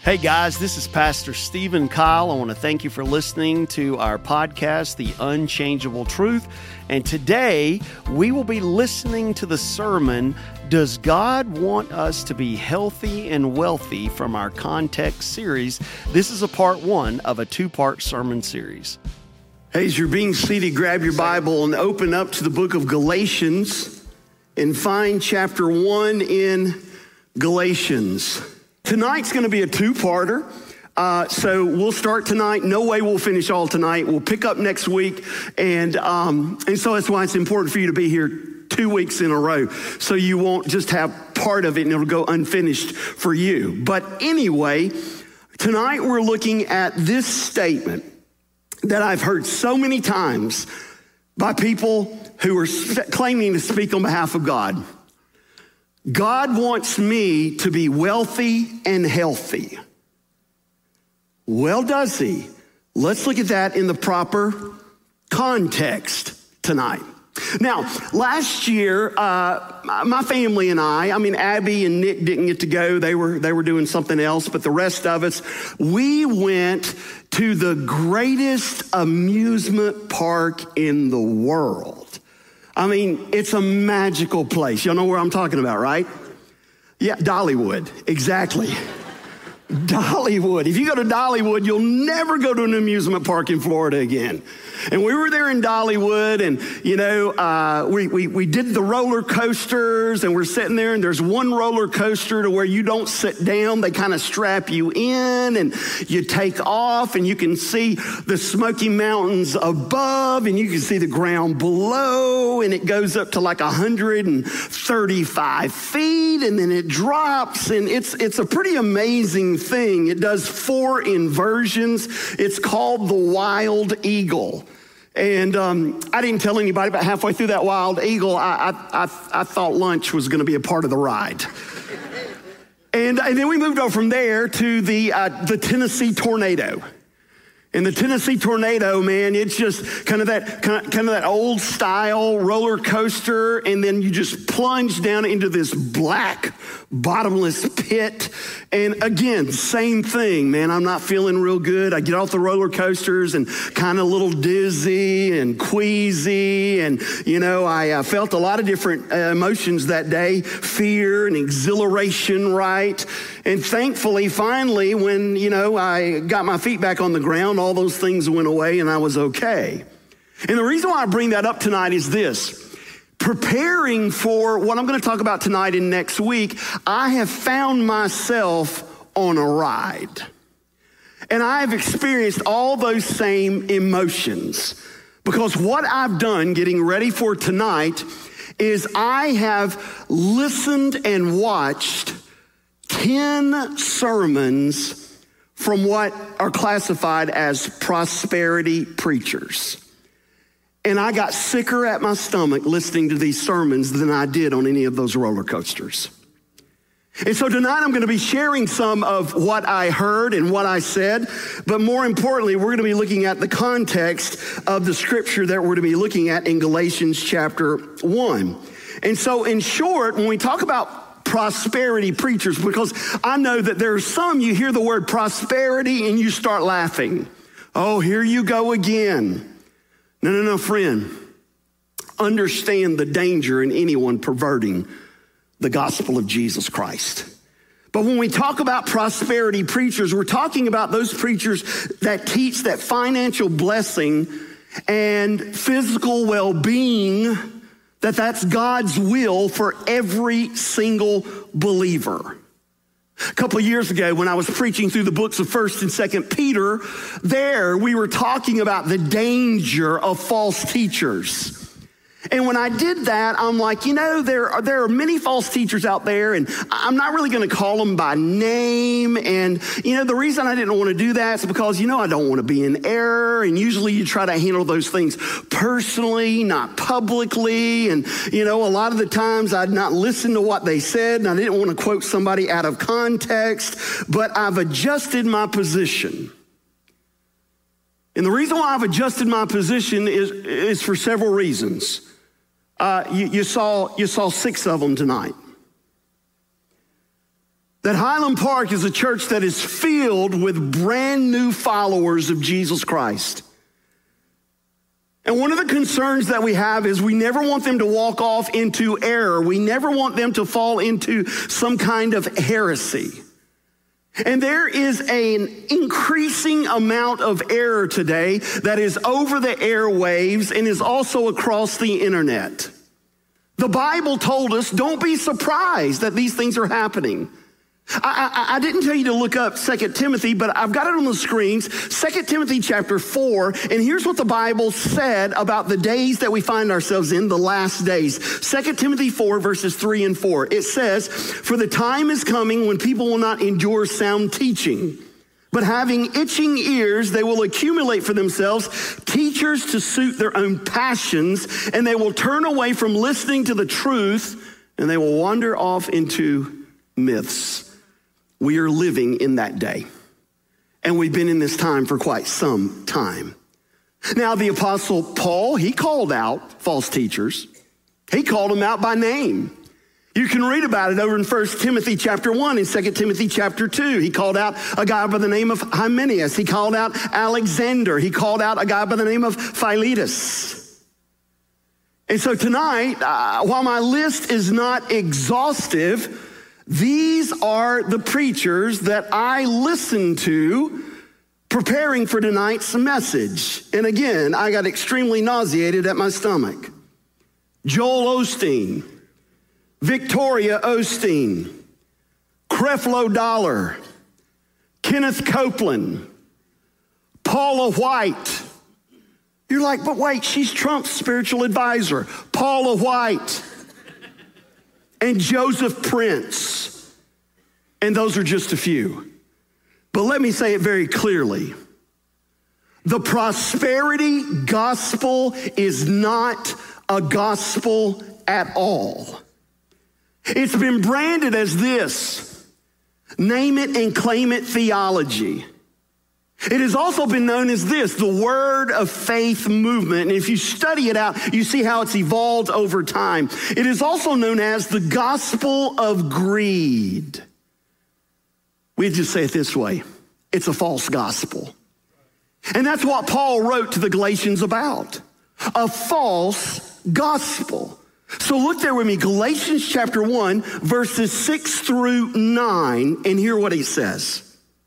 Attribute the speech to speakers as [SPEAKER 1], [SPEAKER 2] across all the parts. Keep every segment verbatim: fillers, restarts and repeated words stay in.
[SPEAKER 1] Hey guys, this is Pastor Stephen Kyle. I want to thank you for listening to our podcast, The Unchangeable Truth. And today we will be listening to the sermon, Does God Want Us to Be Healthy and Wealthy, from our Context series. This is a part one of a two-part sermon series.
[SPEAKER 2] Hey, as you're being seated, grab your Bible and open up to the book of Galatians and find chapter one in Galatians. Tonight's going to be a two-parter, uh, so we'll start tonight. No way we'll finish all tonight. We'll pick up next week, and um, and so that's why it's important for you to be here two weeks in a row, so you won't just have part of it and it'll go unfinished for you. But anyway, tonight we're looking at this statement that I've heard so many times by people who are claiming to speak on behalf of God. God wants me to be wealthy and healthy. Well, does he? Let's look at that in the proper context tonight. Now, last year, uh, my family and I, I mean, Abby and Nick didn't get to go. They were, they were doing something else, but the rest of us, we went to the greatest amusement park in the world. I mean, it's a magical place. Y'all know where I'm talking about, right? Yeah, Dollywood, exactly. Dollywood. If you go to Dollywood, you'll never go to an amusement park in Florida again. And we were there in Dollywood, and, you know, uh, we, we, we did the roller coasters, and we're sitting there, and there's one roller coaster to where you don't sit down. They kind of strap you in, and you take off, and you can see the Smoky Mountains above, and you can see the ground below, and it goes up to like one hundred thirty-five feet, and then it drops, and it's, it's a pretty amazing thing. It does four inversions. It's called the Wild Eagle. And um, I didn't tell anybody, but halfway through that Wild Eagle, I, I, I, I thought lunch was going to be a part of the ride. and, and then we moved on from there to the, uh, the Tennessee Tornado. And the Tennessee Tornado, man, it's just kind of that kind of, kind of that old style roller coaster, and then you just plunge down into this black bottomless pit. And again, same thing, man. I'm not feeling real good. I get off the roller coasters and kind of a little dizzy and queasy, and you know, I uh, felt a lot of different uh, emotions that day: fear and exhilaration, right? And thankfully, finally, when you know I got my feet back on the ground, all those things went away and I was okay. And the reason why I bring that up tonight is this. Preparing for what I'm going to talk about tonight and next week, I have found myself on a ride. And I have experienced all those same emotions. Because what I've done getting ready for tonight is I have listened and watched ten sermons from what are classified as prosperity preachers. And I got sicker at my stomach listening to these sermons than I did on any of those roller coasters. And so tonight I'm going to be sharing some of what I heard and what I said, but more importantly, we're going to be looking at the context of the scripture that we're going to be looking at in Galatians chapter one. And so in short, when we talk about prosperity preachers, because I know that there are some, you hear the word prosperity and you start laughing. Oh, here you go again. No, no, no, friend. Understand the danger in anyone perverting the gospel of Jesus Christ. But when we talk about prosperity preachers, we're talking about those preachers that teach that financial blessing and physical well-being, that that's God's will for every single believer. A couple of years ago, when I was preaching through the books of First and Second Peter, there we were talking about the danger of false teachers. And when I did that, I'm like, you know, there are, there are many false teachers out there, and I'm not really going to call them by name. And, you know, the reason I didn't want to do that is because, you know, I don't want to be in error. And usually you try to handle those things personally, not publicly. And, you know, a lot of the times I'd not listen to what they said, and I didn't want to quote somebody out of context. But I've adjusted my position. And the reason why I've adjusted my position is, is for several reasons. Uh, you, you saw you saw six of them tonight. that Highland Park is a church that is filled with brand new followers of Jesus Christ. And one of the concerns that we have is we never want them to walk off into error. We never want them to fall into some kind of heresy. And there is an increasing amount of error today that is over the airwaves and is also across the internet. The Bible told us, don't be surprised that these things are happening. I, I, I didn't tell you to look up Second Timothy, but I've got it on the screens. Second Timothy chapter four, and here's what the Bible said about the days that we find ourselves in, the last days. Second Timothy four, verses three and four. It says, "For the time is coming when people will not endure sound teaching, but having itching ears, they will accumulate for themselves teachers to suit their own passions, and they will turn away from listening to the truth, and they will wander off into myths." We are living in that day, and we've been in this time for quite some time. Now, the Apostle Paul, he called out false teachers. He called them out by name. You can read about it over in First Timothy chapter one and Second Timothy chapter two. He called out a guy by the name of Hymenaeus. He called out Alexander. He called out a guy by the name of Philetus. And so tonight, uh, while my list is not exhaustive, these are the preachers that I listened to preparing for tonight's message. And again, I got extremely nauseated at my stomach. Joel Osteen, Victoria Osteen, Creflo Dollar, Kenneth Copeland, Paula White. You're like, but wait, she's Trump's spiritual advisor. Paula White. And Joseph Prince. And those are just a few. But let me say it very clearly. The prosperity gospel is not a gospel at all. It's been branded as this: name it and claim it theology. It has also been known as this, the word of faith movement. And if you study it out, you see how it's evolved over time. It is also known as the gospel of greed. We just say it this way: it's a false gospel. And that's what Paul wrote to the Galatians about, a false gospel. So look there with me, Galatians chapter one, verses six through nine, and hear what he says.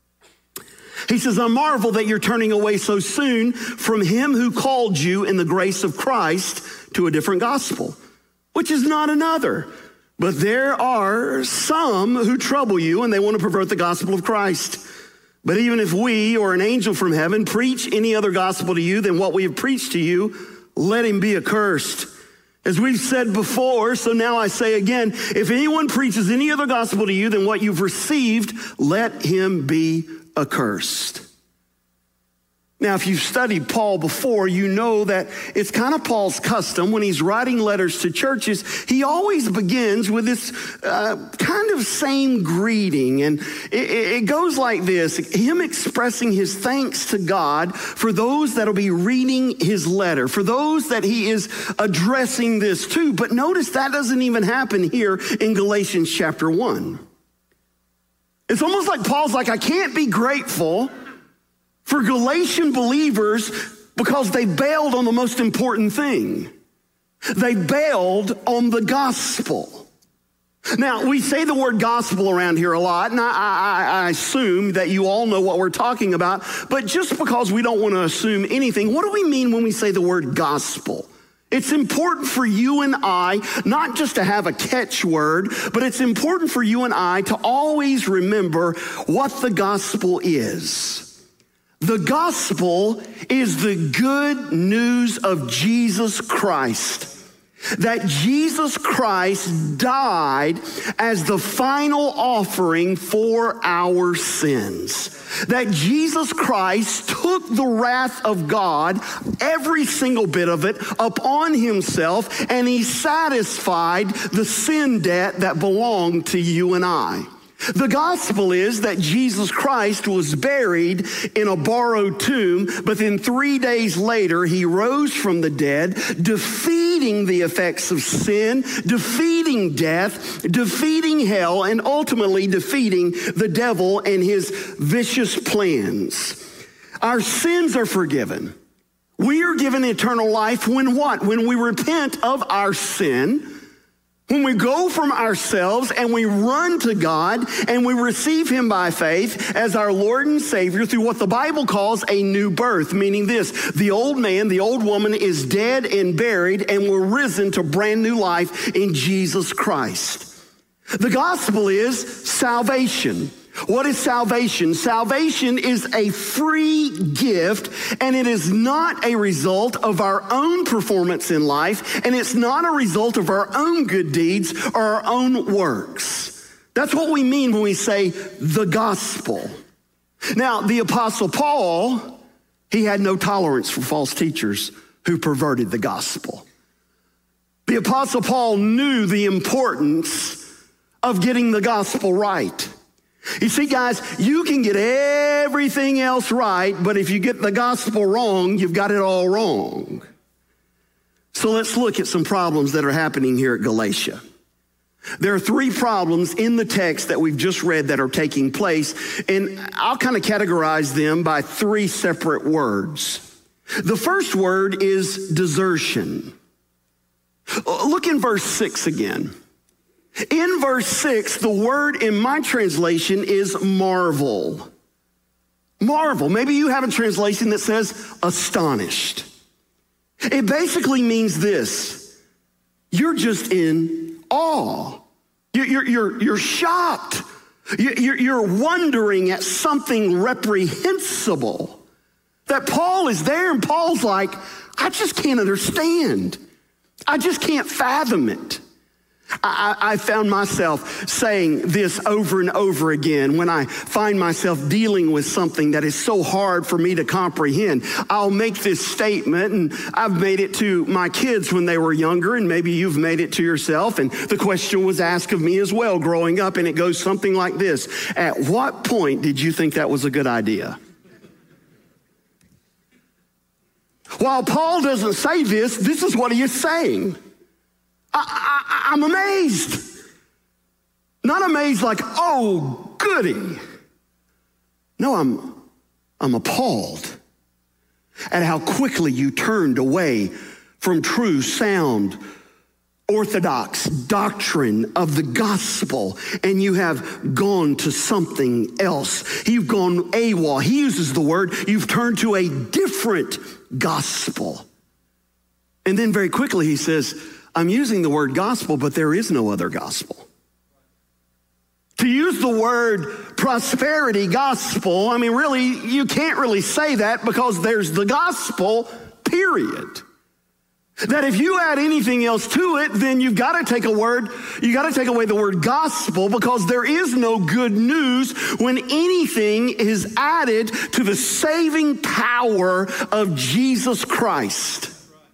[SPEAKER 2] He says, "I marvel that you're turning away so soon from him who called you in the grace of Christ to a different gospel, which is not another. But there are some who trouble you, and they want to pervert the gospel of Christ. But even if we or an angel from heaven preach any other gospel to you than what we have preached to you, let him be accursed. As we've said before, so now I say again, if anyone preaches any other gospel to you than what you've received, let him be accursed." Now, if you've studied Paul before, you know that it's kind of Paul's custom when he's writing letters to churches. He always begins with this uh, kind of same greeting. And it, it goes like this, him expressing his thanks to God for those that'll be reading his letter, for those that he is addressing this to. But notice that doesn't even happen here in Galatians chapter one. It's almost like Paul's like, I can't be grateful for Galatian believers because they bailed on the most important thing. They bailed on the gospel. Now, we say the word gospel around here a lot, and I, I, I assume that you all know what we're talking about, but just because we don't want to assume anything, what do we mean when we say the word gospel? It's important for you and I not just to have a catchword, but it's important for you and I to always remember what the gospel is. The gospel is the good news of Jesus Christ. That Jesus Christ died as the final offering for our sins. That Jesus Christ took the wrath of God, every single bit of it, upon himself, and he satisfied the sin debt that belonged to you and I. The gospel is that Jesus Christ was buried in a borrowed tomb, but then three days later, he rose from the dead, defeating the effects of sin, defeating death, defeating hell, and ultimately defeating the devil and his vicious plans. Our sins are forgiven. We are given eternal life when what? When we repent of our sin, when we go from ourselves and we run to God and we receive him by faith as our Lord and Savior through what the Bible calls a new birth, meaning this: the old man, the old woman is dead and buried, and we're risen to brand new life in Jesus Christ. The gospel is salvation. What is salvation? Salvation is a free gift, and it is not a result of our own performance in life, and it's not a result of our own good deeds or our own works. That's what we mean when we say the gospel. Now, the Apostle Paul, he had no tolerance for false teachers who perverted the gospel. The Apostle Paul knew the importance of getting the gospel right. You see, guys, you can get everything else right, but if you get the gospel wrong, you've got it all wrong. So let's look at some problems that are happening here at Galatia. There are three problems in the text that we've just read that are taking place, and I'll kind of categorize them by three separate words. The first word is desertion. Look in verse six again. In verse six, the word in my translation is marvel. Marvel. Maybe you have a translation that says astonished. It basically means this: you're just in awe. You're, you're, you're shocked. You're, you're wondering at something reprehensible. That Paul is there, and Paul's like, I just can't understand. I just can't fathom it. I, I found myself saying this over and over again when I find myself dealing with something that is so hard for me to comprehend. I'll make this statement, and I've made it to my kids when they were younger, and maybe you've made it to yourself, and the question was asked of me as well growing up, and it goes something like this: at what point did you think that was a good idea? While Paul doesn't say this, this is what he is saying. I, I, I'm amazed. Not amazed like, oh, goody. No, I'm, I'm appalled at how quickly you turned away from true, sound, orthodox doctrine of the gospel, and you have gone to something else. You've gone AWOL. He uses the word, you've turned to a different gospel. And then very quickly he says, I'm using the word gospel, but there is no other gospel. To use the word prosperity gospel, I mean, really, you can't really say that because there's the gospel, period. That if you add anything else to it, then you've got to take a word, you got to take away the word gospel, because there is no good news when anything is added to the saving power of Jesus Christ.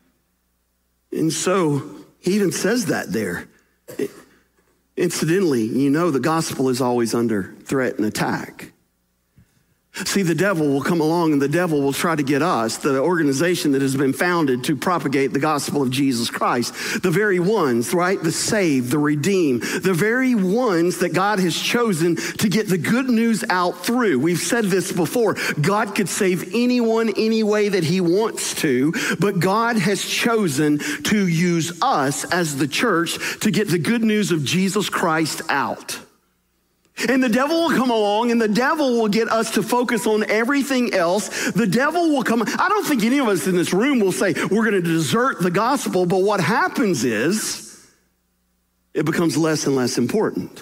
[SPEAKER 2] And so he even says that there. Incidentally, you know the gospel is always under threat and attack. See, the devil will come along, and the devil will try to get us, the organization that has been founded to propagate the gospel of Jesus Christ, the very ones, right, the saved, the redeemed, the very ones that God has chosen to get the good news out through. We've said this before. God could save anyone any way that he wants to, but God has chosen to use us as the church to get the good news of Jesus Christ out. And the devil will come along, and the devil will get us to focus on everything else. The devil will come. I don't think any of us in this room will say we're going to desert the gospel, but what happens is it becomes less and less important.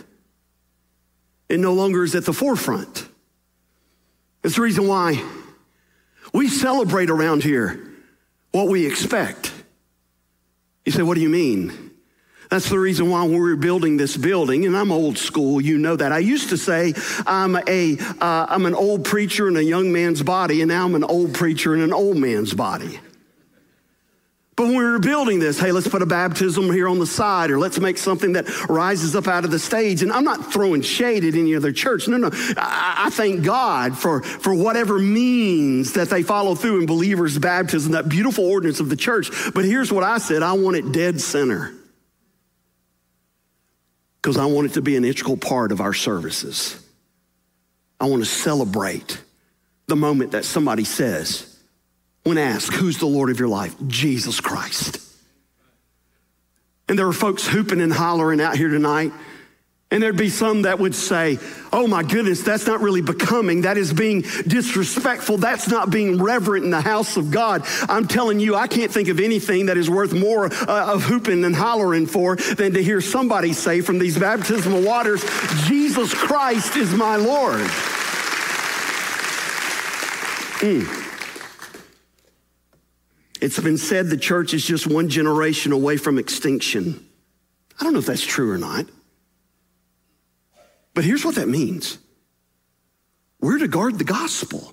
[SPEAKER 2] It no longer is at the forefront. It's the reason why we celebrate around here what we expect. You say, what do you mean? That's the reason why we were building this building, and I'm old school, you know that. I used to say I'm a uh, I'm an old preacher in a young man's body, and now I'm an old preacher in an old man's body. But when we were building this, hey, let's put a baptism here on the side, or let's make something that rises up out of the stage. And I'm not throwing shade at any other church. No, no. I, I thank God for, for whatever means that they follow through in believers' baptism, that beautiful ordinance of the church. But here's what I said. I want it dead center, because I want it to be an integral part of our services. I want to celebrate the moment that somebody says, when asked, who's the Lord of your life? Jesus Christ. And there were folks hooping and hollering out here tonight. And there'd be some that would say, oh my goodness, that's not really becoming. That is being disrespectful. That's not being reverent in the house of God. I'm telling you, I can't think of anything that is worth more uh, of hooping and hollering for than to hear somebody say from these baptismal waters, Jesus Christ is my Lord. Mm. It's been said the church is just one generation away from extinction. I don't know if that's true or not. But here's what that means. We're to guard the gospel.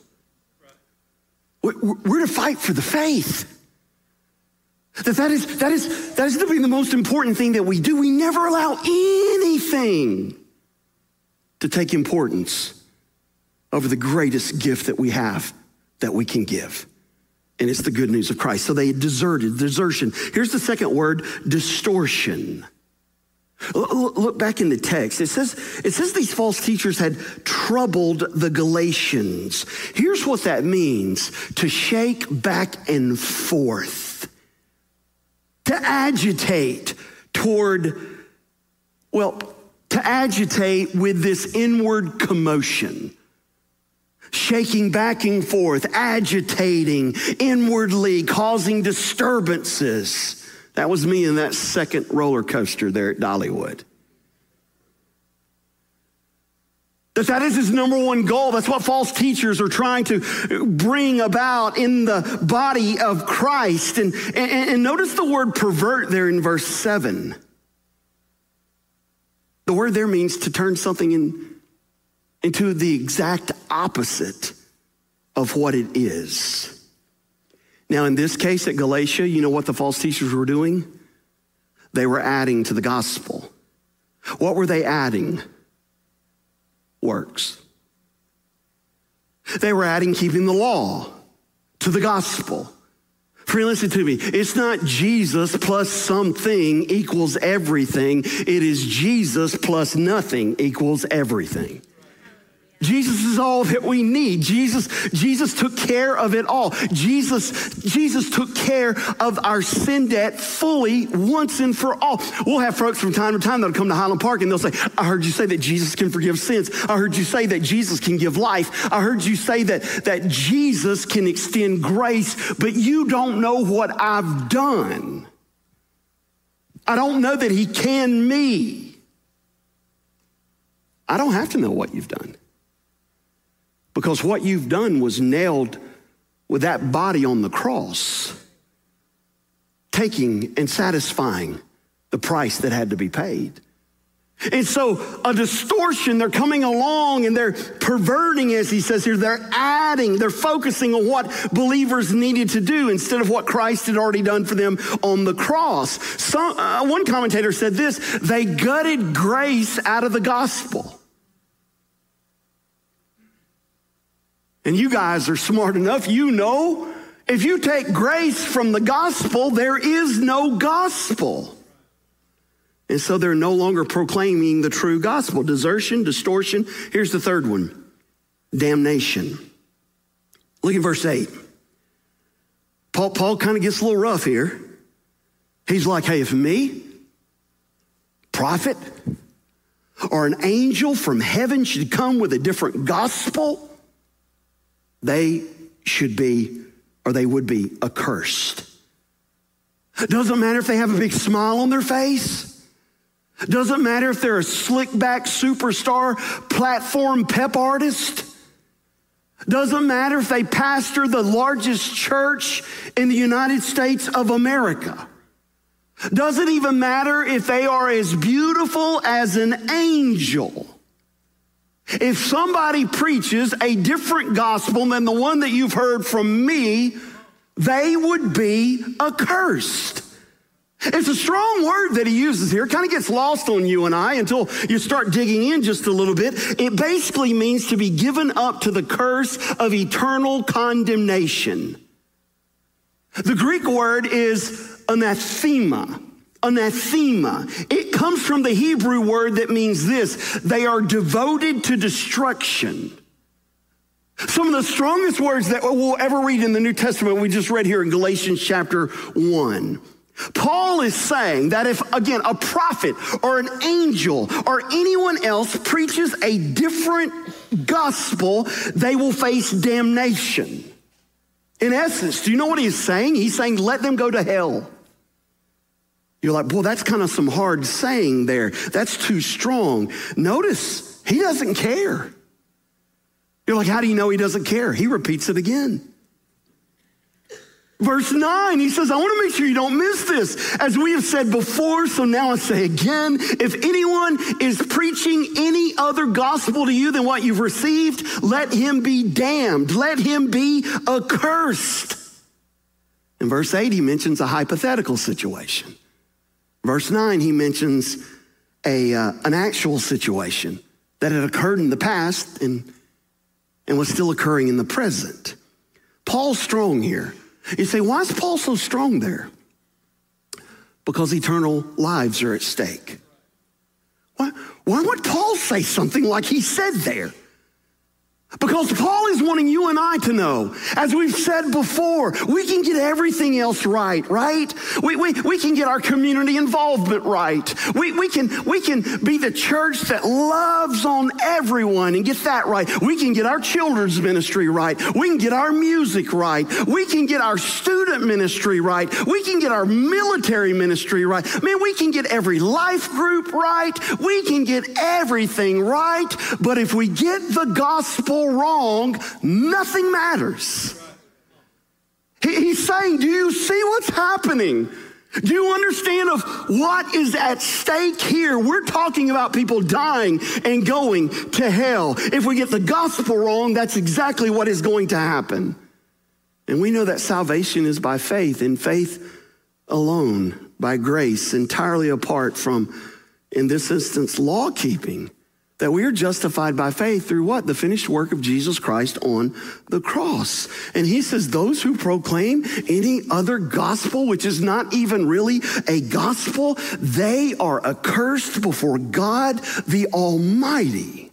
[SPEAKER 2] We're to fight for the faith. That that is, that is, that is to be the most important thing that we do. We never allow anything to take importance over the greatest gift that we have that we can give. And it's the good news of Christ. So they deserted, desertion. Here's the second word, distortion. Look back in the text. It says, it says these false teachers had troubled the Galatians. Here's what that means: to shake back and forth, to agitate toward, well, to agitate with this inward commotion. Shaking back and forth, agitating inwardly, causing disturbances. That was me in that second roller coaster there at Dollywood. That that is his number one goal. That's what false teachers are trying to bring about in the body of Christ. And, and, and notice the word pervert there in verse seven. The word there means to turn something in into the exact opposite of what it is. Now, in this case at Galatia, you know what the false teachers were doing? They were adding to the gospel. What were they adding? Works. They were adding keeping the law to the gospel. Friend, listen to me. It's not Jesus plus something equals everything. It is Jesus plus nothing equals everything. Jesus is all that we need. Jesus, Jesus took care of it all. Jesus, Jesus took care of our sin debt fully once and for all. We'll have folks from time to time that'll come to Highland Park and they'll say, I heard you say that Jesus can forgive sins. I heard you say that Jesus can give life. I heard you say that, that Jesus can extend grace, but you don't know what I've done. I don't know that he can me. I don't have to know what you've done. Because what you've done was nailed with that body on the cross, taking and satisfying the price that had to be paid. And so a distortion, they're coming along and they're perverting, as he says here, they're adding, they're focusing on what believers needed to do instead of what Christ had already done for them on the cross. Some, uh, one commentator said this: they gutted grace out of the gospel. And you guys are smart enough, you know, if you take grace from the gospel, there is no gospel. And so they're no longer proclaiming the true gospel. Desertion, distortion. Here's the third one: damnation. Look at verse eight. Paul, Paul kind of gets a little rough here. He's like, hey, if me, prophet, or an angel from heaven should come with a different gospel, they should be, or they would be, accursed. Doesn't matter if they have a big smile on their face. Doesn't matter if they're a slick back superstar platform pep artist. Doesn't matter if they pastor the largest church in the United States of America. Doesn't even matter if they are as beautiful as an angel. If somebody preaches a different gospel than the one that you've heard from me, they would be accursed. It's a strong word that he uses here. It kind of gets lost on you and I until you start digging in just a little bit. It basically means to be given up to the curse of eternal condemnation. The Greek word is anathema. Anathema. It comes from the Hebrew word that means this: they are devoted to destruction. Some of the strongest words that we'll ever read in the New Testament, we just read here in Galatians chapter one. Paul is saying that if, again, a prophet or an angel or anyone else preaches a different gospel, they will face damnation. In essence, do you know what he's saying? He's saying, let them go to hell. You're like, well, that's kind of some hard saying there. That's too strong. Notice, he doesn't care. You're like, how do you know he doesn't care? He repeats it again. Verse nine, he says, I want to make sure you don't miss this. As we have said before, so now I say again, if anyone is preaching any other gospel to you than what you've received, let him be damned. Let him be accursed. In verse eight, he mentions a hypothetical situation. Verse nine, he mentions a uh, an actual situation that had occurred in the past and, and was still occurring in the present. Paul's strong here. You say, why is Paul so strong there? Because eternal lives are at stake. Why, why would Paul say something like he said there? Because Paul is wanting you and I to know, as we've said before, we can get everything else right, right? We, we, we can get our community involvement right. We, we, can, we can be the church that loves on everyone and get that right. We can get our children's ministry right. We can get our music right. We can get our student ministry right. We can get our military ministry right. Man, we can get every life group right. We can get everything right. But if we get the gospel wrong, nothing matters. He, he's saying, do you see what's happening? Do you understand of what is at stake here? We're talking about people dying and going to hell. If we get the gospel wrong, that's exactly what is going to happen. And we know that salvation is by faith, and faith alone, by grace, entirely apart from, in this instance, law keeping. That we are justified by faith through what? The finished work of Jesus Christ on the cross. And he says those who proclaim any other gospel, which is not even really a gospel, they are accursed before God the Almighty.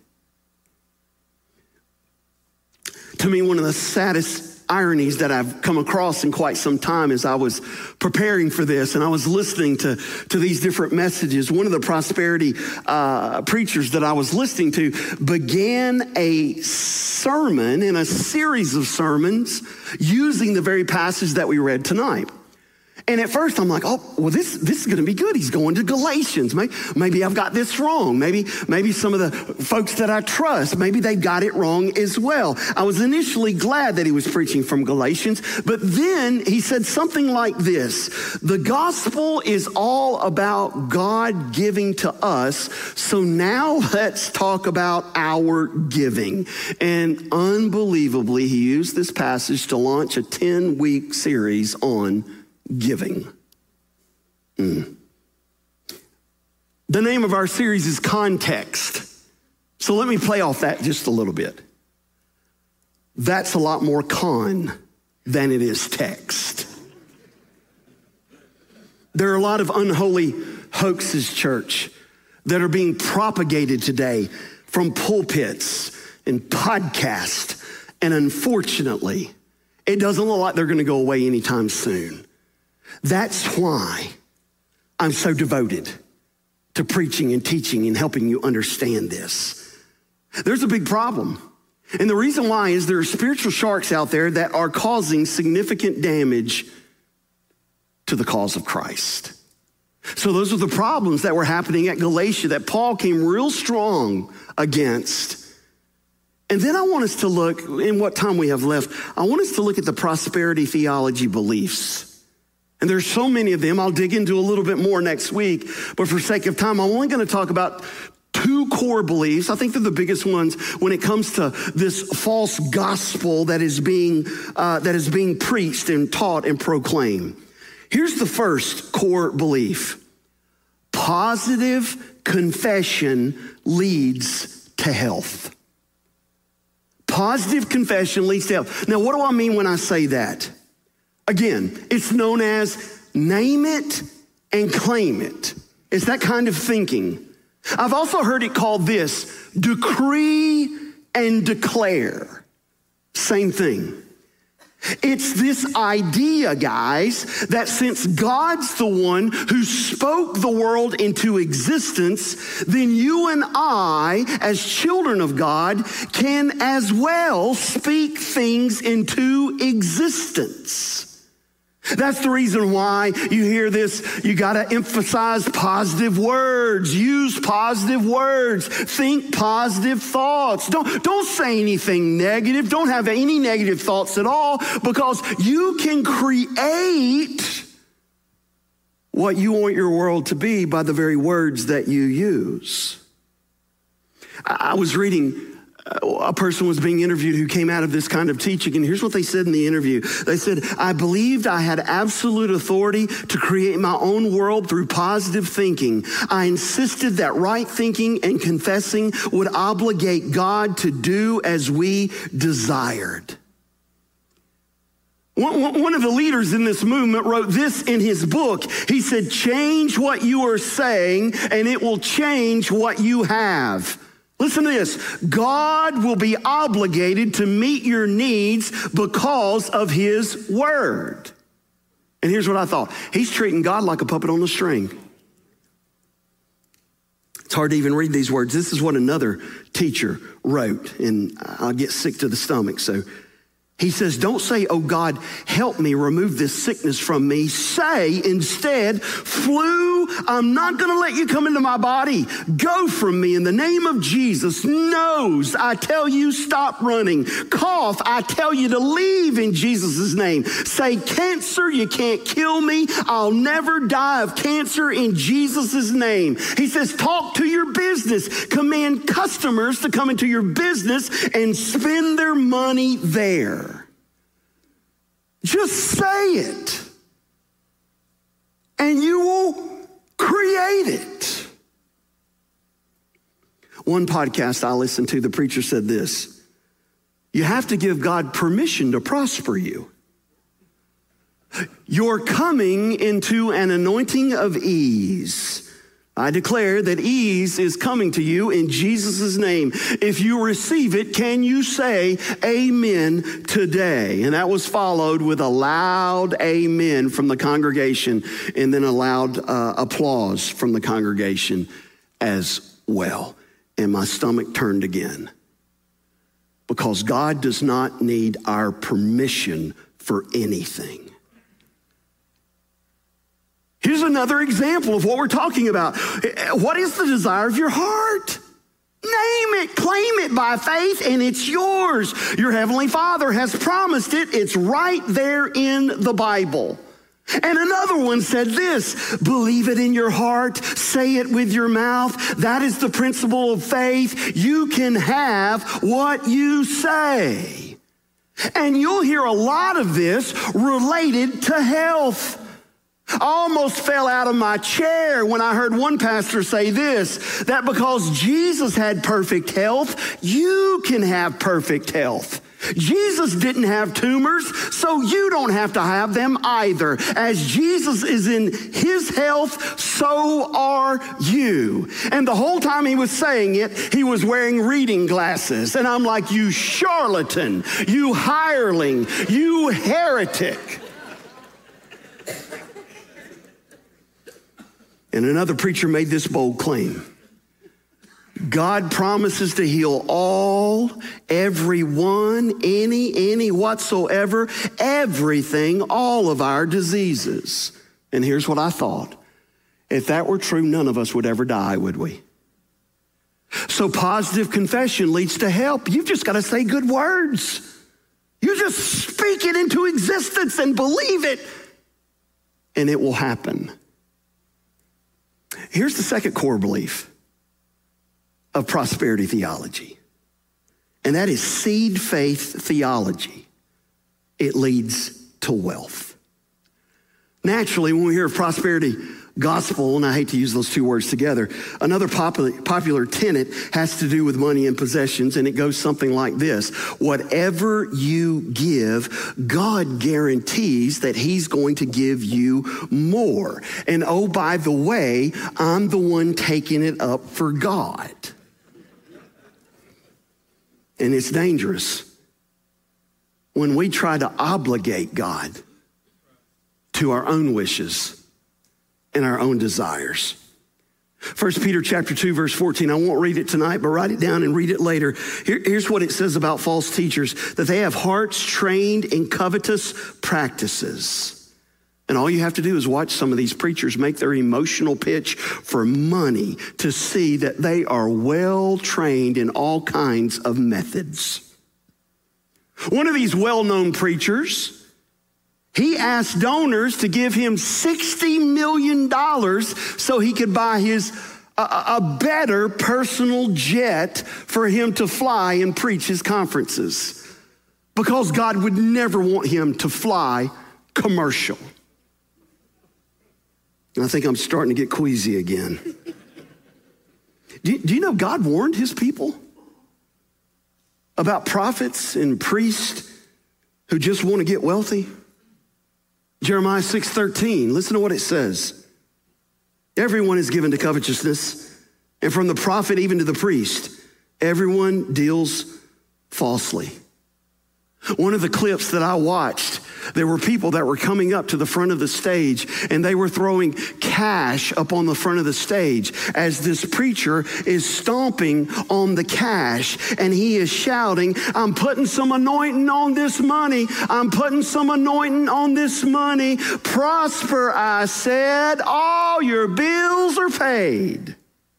[SPEAKER 2] To me, one of the saddest ironies that I've come across in quite some time as I was preparing for this and I was listening to, to these different messages. One of the prosperity uh, preachers that I was listening to began a sermon in a series of sermons using the very passage that we read tonight. And at first I'm like, oh, well, this, this is going to be good. He's going to Galatians. Maybe, maybe I've got this wrong. Maybe, maybe some of the folks that I trust, maybe they got it wrong as well. I was initially glad that he was preaching from Galatians, but then he said something like this: the gospel is all about God giving to us. So now let's talk about our giving. And unbelievably, he used this passage to launch a ten week series on giving. Mm. The name of our series is Context. So let me play off that just a little bit. That's a lot more con than it is text. There are a lot of unholy hoaxes, church, that are being propagated today from pulpits and podcasts. And unfortunately, it doesn't look like they're going to go away anytime soon. That's why I'm so devoted to preaching and teaching and helping you understand this. There's a big problem. And the reason why is there are spiritual sharks out there that are causing significant damage to the cause of Christ. So those are the problems that were happening at Galatia that Paul came real strong against. And then I want us to look, in what time we have left, I want us to look at the prosperity theology beliefs. And there's so many of them. I'll dig into a little bit more next week. But for sake of time, I'm only going to talk about two core beliefs. I think they're the biggest ones when it comes to this false gospel that is being uh, that is being preached and taught and proclaimed. Here's the first core belief: positive confession leads to health. Positive confession leads to health. Now, what do I mean when I say that? Again, it's known as name it and claim it. It's that kind of thinking. I've also heard it called this: decree and declare. Same thing. It's this idea, guys, that since God's the one who spoke the world into existence, then you and I, as children of God, can as well speak things into existence. That's the reason why you hear this. You got to emphasize positive words, use positive words, think positive thoughts. Don't, don't say anything negative. Don't have any negative thoughts at all, because you can create what you want your world to be by the very words that you use. I, I was reading. A person was being interviewed who came out of this kind of teaching, and here's what they said in the interview. They said, I believed I had absolute authority to create my own world through positive thinking. I insisted that right thinking and confessing would obligate God to do as we desired. One of the leaders in this movement wrote this in his book. He said, change what you are saying, and it will change what you have. Listen to this. God will be obligated to meet your needs because of his word. And here's what I thought. He's treating God like a puppet on a string. It's hard to even read these words. This is what another teacher wrote, and I'll get sick to the stomach. So he says, don't say, oh God, help me remove this sickness from me. Say instead, flu, I'm not going to let you come into my body. Go from me in the name of Jesus. Nose, I tell you, stop running. Cough, I tell you to leave in Jesus' name. Say cancer, you can't kill me. I'll never die of cancer in Jesus' name. He says, talk to your business. Command customers to come into your business and spend their money there. Just say it, and you will create it. One podcast I listened to, the preacher said this: you have to give God permission to prosper you. You're coming into an anointing of ease. I declare that ease is coming to you in Jesus' name. If you receive it, can you say amen today? And that was followed with a loud amen from the congregation, and then a loud uh, applause from the congregation as well. And my stomach turned again, because God does not need our permission for anything. Here's another example of what we're talking about. What is the desire of your heart? Name it, claim it by faith, and it's yours. Your Heavenly Father has promised it. It's right there in the Bible. And another one said this: believe it in your heart, say it with your mouth. That is the principle of faith. You can have what you say. And you'll hear a lot of this related to health. I almost fell out of my chair when I heard one pastor say this, that because Jesus had perfect health, you can have perfect health. Jesus didn't have tumors, so you don't have to have them either. As Jesus is in his health, so are you. And the whole time he was saying it, he was wearing reading glasses. And I'm like, you charlatan, you hireling, you heretic. And another preacher made this bold claim: God promises to heal all, everyone, any, any, whatsoever, everything, all of our diseases. And here's what I thought: if that were true, none of us would ever die, would we? So positive confession leads to help. You've just got to say good words. You just speak it into existence and believe it, and it will happen. Here's the second core belief: of prosperity theology. And that is seed faith theology. It leads to wealth. Naturally, when we hear of prosperity gospel, and I hate to use those two words together, another popular, popular tenet has to do with money and possessions, and it goes something like this. Whatever you give, God guarantees that he's going to give you more. And oh, by the way, I'm the one taking it up for God. And it's dangerous when we try to obligate God to our own wishes and our own desires. First Peter chapter two, verse fourteen. I won't read it tonight, but write it down and read it later. Here, here's what it says about false teachers, that they have hearts trained in covetous practices. And all you have to do is watch some of these preachers make their emotional pitch for money to see that they are well trained in all kinds of methods. One of these well-known preachers, he asked donors to give him sixty million dollars so he could buy his a, a better personal jet for him to fly and preach his conferences, because God would never want him to fly commercial. And I think I'm starting to get queasy again. Do, do you know God warned his people about prophets and priests who just want to get wealthy? Jeremiah six thirteen, listen to what it says. Everyone is given to covetousness, and from the prophet even to the priest, everyone deals falsely. One of the clips that I watched, there were people that were coming up to the front of the stage, and they were throwing cash up on the front of the stage as this preacher is stomping on the cash, and he is shouting, I'm putting some anointing on this money. I'm putting some anointing on this money. Prosper, I said, all your bills are paid.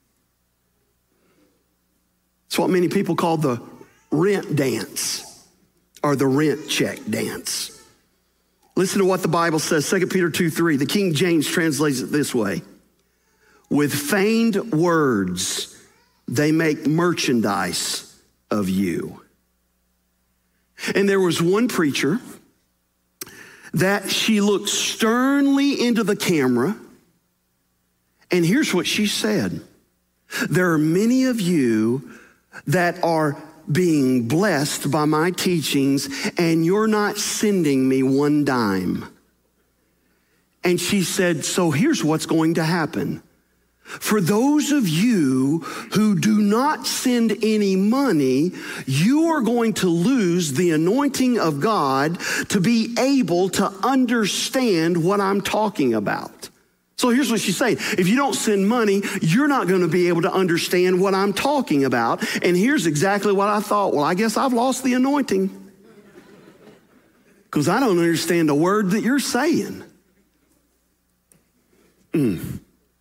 [SPEAKER 2] It's what many people call the rent dance, or the rent check dance. Listen to what the Bible says, Second Peter two three. The King James translates it this way. With feigned words, they make merchandise of you. And there was one preacher that she looked sternly into the camera, and here's what she said. There are many of you that are being blessed by my teachings, and you're not sending me one dime. And she said, so here's what's going to happen. For those of you who do not send any money, you are going to lose the anointing of God to be able to understand what I'm talking about. So here's what she's saying. If you don't send money, you're not going to be able to understand what I'm talking about. And here's exactly what I thought. Well, I guess I've lost the anointing, because I don't understand a word that you're saying. Mm.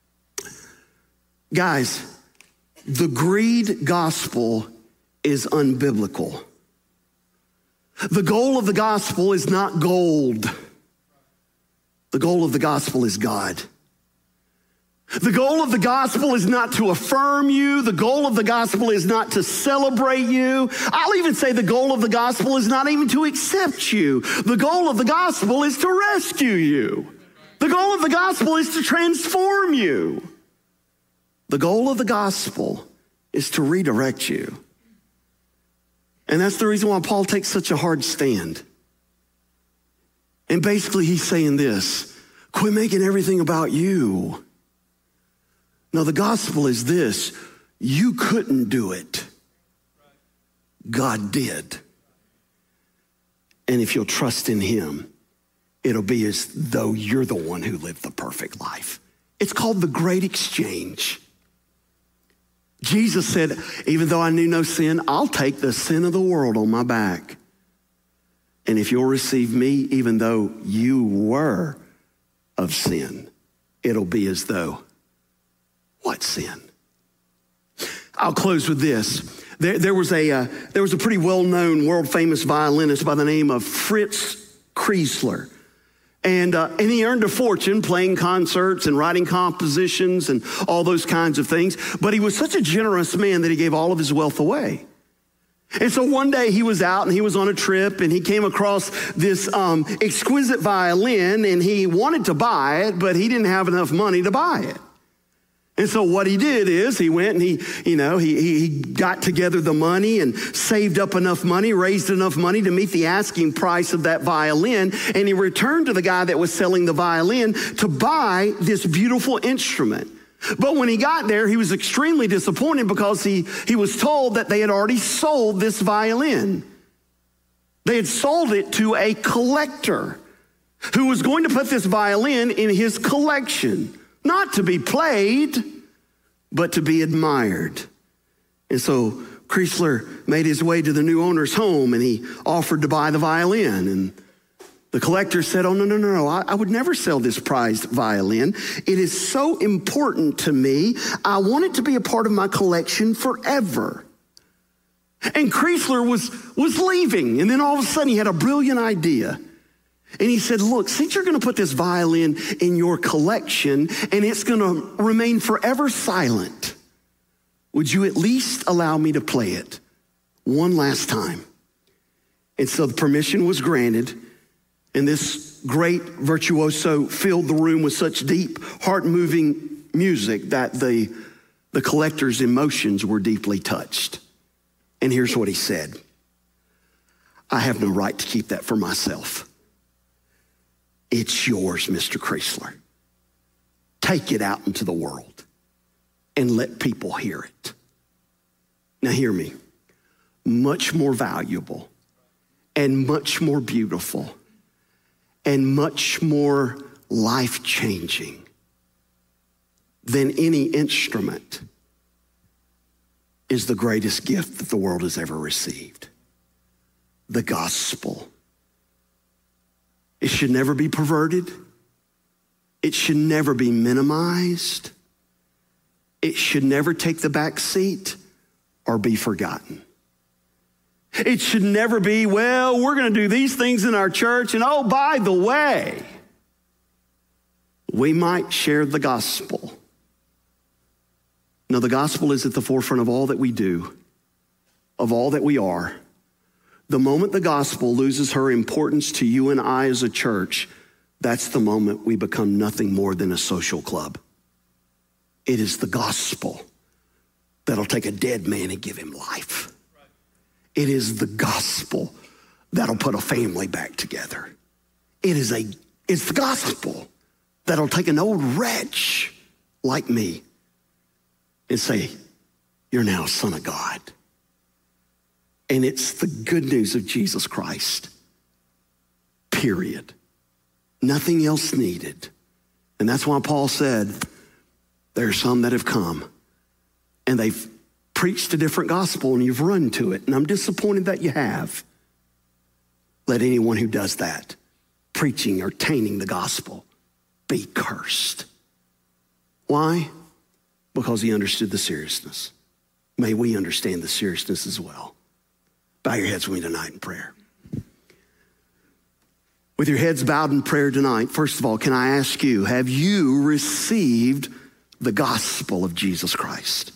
[SPEAKER 2] Guys, the greed gospel is unbiblical. The goal of the gospel is not gold. The goal of the gospel is God. The goal of the gospel is not to affirm you. The goal of the gospel is not to celebrate you. I'll even say the goal of the gospel is not even to accept you. The goal of the gospel is to rescue you. The goal of the gospel is to transform you. The goal of the gospel is to redirect you. And that's the reason why Paul takes such a hard stand. And basically he's saying this: quit making everything about you. No, the gospel is this: you couldn't do it. God did. And if you'll trust in him, it'll be as though you're the one who lived the perfect life. It's called the great exchange. Jesus said, even though I knew no sin, I'll take the sin of the world on my back. And if you'll receive me, even though you were of sin, it'll be as though, what sin? I'll close with this. There, there was a uh, there was a pretty well-known, world-famous violinist by the name of Fritz Kreisler. And, uh, and he earned a fortune playing concerts and writing compositions and all those kinds of things. But he was such a generous man that he gave all of his wealth away. And so one day he was out and he was on a trip and he came across this um, exquisite violin and he wanted to buy it, but he didn't have enough money to buy it. And so what he did is he went and he, you know, he, he got together the money and saved up enough money, raised enough money to meet the asking price of that violin. And he returned to the guy that was selling the violin to buy this beautiful instrument. But when he got there, he was extremely disappointed because he, he was told that they had already sold this violin. They had sold it to a collector who was going to put this violin in his collection. Not to be played, but to be admired. And so Kreisler made his way to the new owner's home and he offered to buy the violin. And the collector said, oh, no, no, no, no, I, I would never sell this prized violin. It is so important to me. I want it to be a part of my collection forever. And Kreisler was, was leaving. And then all of a sudden he had a brilliant idea. And he said, look, since you're going to put this violin in your collection and it's going to remain forever silent, would you at least allow me to play it one last time? And so the permission was granted. And this great virtuoso filled the room with such deep, heart-moving music that the, the collector's emotions were deeply touched. And here's what he said. I have no right to keep that for myself. It's yours, Mister Kreisler. Take it out into the world and let people hear it. Now hear me. Much more valuable and much more beautiful and much more life-changing than any instrument is the greatest gift that the world has ever received. The gospel. It should never be perverted. It should never be minimized. It should never take the back seat or be forgotten. It should never be, well, we're going to do these things in our church, and oh, by the way, we might share the gospel. No, the gospel is at the forefront of all that we do, of all that we are. The moment the gospel loses her importance to you and I as a church, that's the moment we become nothing more than a social club. It is the gospel that'll take a dead man and give him life. It is the gospel that'll put a family back together. It is a, it's the gospel that'll take an old wretch like me and say, you're now a son of God. And it's the good news of Jesus Christ, period. Nothing else needed. And that's why Paul said, there are some that have come and they've preached a different gospel and you've run to it. And I'm disappointed that you have. Let anyone who does that, preaching or tainting the gospel, be cursed. Why? Because he understood the seriousness. May we understand the seriousness as well. Bow your heads with me tonight in prayer. With your heads bowed in prayer tonight, first of all, can I ask you, have you received the gospel of Jesus Christ?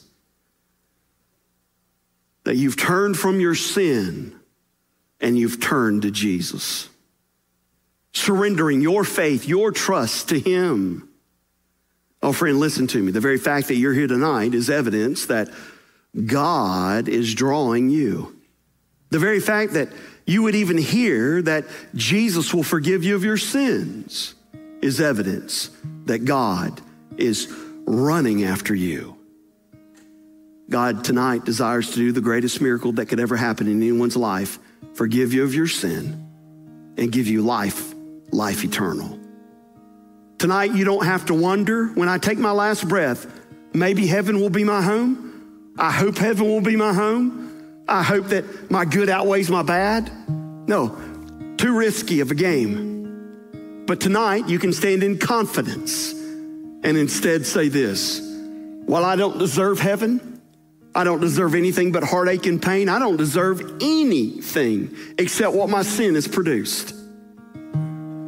[SPEAKER 2] That you've turned from your sin and you've turned to Jesus. Surrendering your faith, your trust to him. Oh, friend, listen to me. The very fact that you're here tonight is evidence that God is drawing you. The very fact that you would even hear that Jesus will forgive you of your sins is evidence that God is running after you. God tonight desires to do the greatest miracle that could ever happen in anyone's life, forgive you of your sin and give you life, life eternal. Tonight, you don't have to wonder, when I take my last breath, maybe heaven will be my home. I hope heaven will be my home. I hope that my good outweighs my bad. No, too risky of a game. But tonight you can stand in confidence and instead say this: while I don't deserve heaven, I don't deserve anything but heartache and pain. I don't deserve anything except what my sin has produced.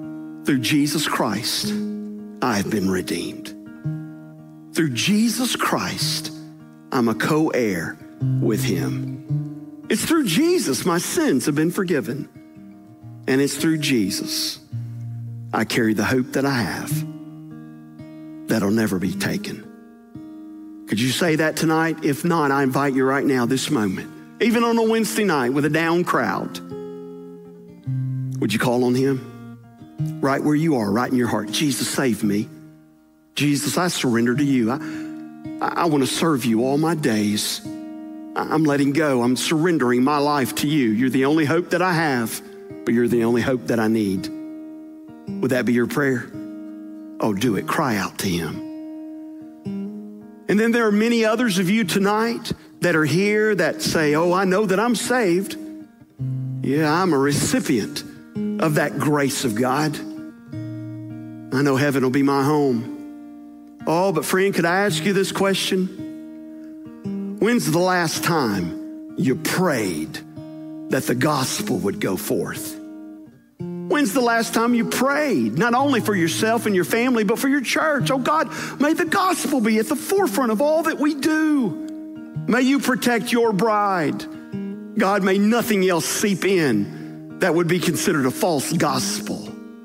[SPEAKER 2] Through Jesus Christ, I've been redeemed. Through Jesus Christ, I'm a co-heir with him. It's through Jesus my sins have been forgiven. And it's through Jesus I carry the hope that I have that'll never be taken. Could you say that tonight? If not, I invite you right now, this moment, even on a Wednesday night with a down crowd, would you call on him? Right where you are, right in your heart. Jesus, save me. Jesus, I surrender to you. I, I, I want to serve you all my days. I, I'm letting go. I'm surrendering my life to you. You're the only hope that I have, but you're the only hope that I need. Would that be your prayer? Oh, do it. Cry out to him. And then there are many others of you tonight that are here that say, oh, I know that I'm saved. Yeah, I'm a recipient of that grace of God. I know heaven will be my home. Oh, but friend, could I ask you this question? When's the last time you prayed that the gospel would go forth? When's the last time you prayed, not only for yourself and your family, but for your church? Oh God, may the gospel be at the forefront of all that we do. May you protect your bride. God, may nothing else seep in that would be considered a false gospel.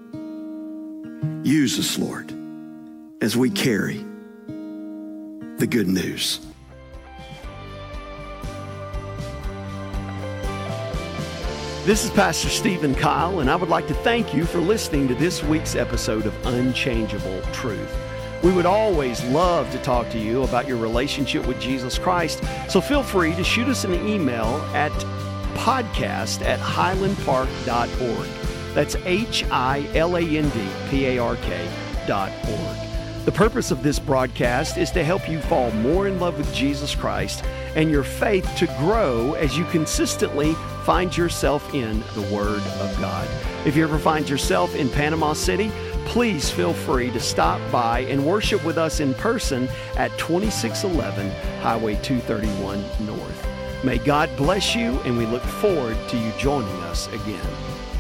[SPEAKER 2] Use us, Lord, as we carry the good news.
[SPEAKER 1] This is Pastor Stephen Kyle, and I would like to thank you for listening to this week's episode of Unchangeable Truth. We would always love to talk to you about your relationship with Jesus Christ, so feel free to shoot us an email at podcast at highland park dot org. That's H I L A N D P A R K dot org. The purpose of this broadcast is to help you fall more in love with Jesus Christ and your faith to grow as you consistently find yourself in the Word of God. If you ever find yourself in Panama City, please feel free to stop by and worship with us in person at twenty-six eleven Highway two thirty-one North. May God bless you, and we look forward to you joining us again.